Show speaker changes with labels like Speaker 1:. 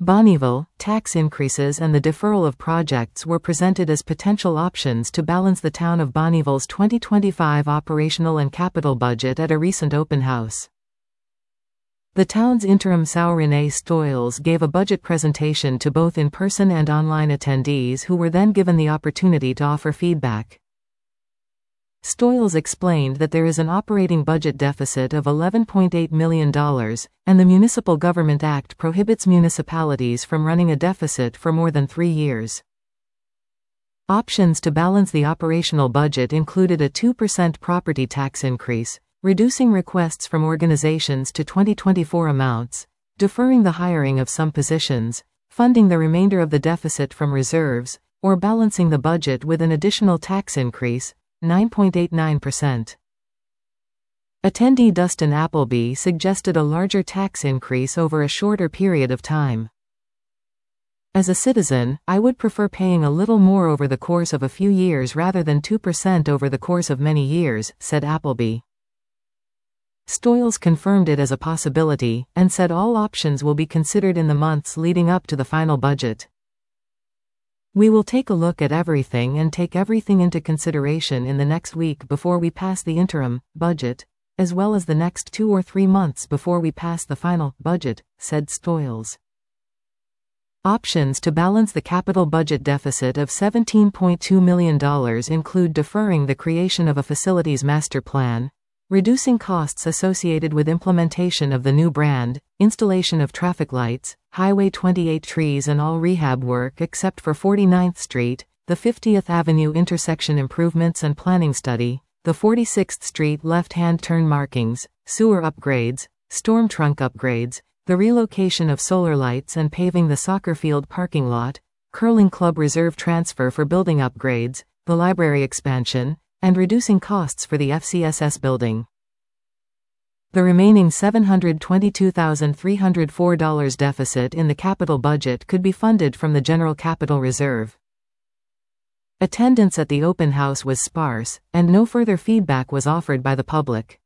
Speaker 1: Bonnyville, tax increases and the deferral of projects were presented as potential options to balance the town of Bonnyville's 2025 operational and capital budget at a recent open house. The town's interim São René Stoyles gave a budget presentation to both in-person and online attendees who were then given the opportunity to offer feedback. Stoyles explained that there is an operating budget deficit of $11.8 million, and the Municipal Government Act prohibits municipalities from running a deficit for more than 3 years. Options to balance the operational budget included a 2% property tax increase, reducing requests from organizations to 2024 amounts, deferring the hiring of some positions, funding the remainder of the deficit from reserves, or balancing the budget with an additional tax increase, 9.89%. Attendee Dustin Appleby suggested a larger tax increase over a shorter period of time. As a citizen, I would prefer paying a little more over the course of a few years rather than 2% over the course of many years, said Appleby. Stoyles confirmed it as a possibility, and said all options will be considered in the months leading up to the final budget. We will take a look at everything and take everything into consideration in the next week before we pass the interim budget, as well as the next 2 or 3 months before we pass the final budget, said Stoyles. Options to balance the capital budget deficit of $17.2 million include deferring the creation of a facilities master plan, reducing costs associated with implementation of the new brand, installation of traffic lights, Highway 28 trees and all rehab work except for 49th Street, the 50th Avenue intersection improvements and planning study, the 46th Street left-hand turn markings, sewer upgrades, storm trunk upgrades, the relocation of solar lights and paving the soccer field parking lot, curling club reserve transfer for building upgrades, the library expansion, and reducing costs for the FCSS building. The remaining $722,304 deficit in the capital budget could be funded from the General Capital Reserve. Attendance at the open house was sparse, and no further feedback was offered by the public.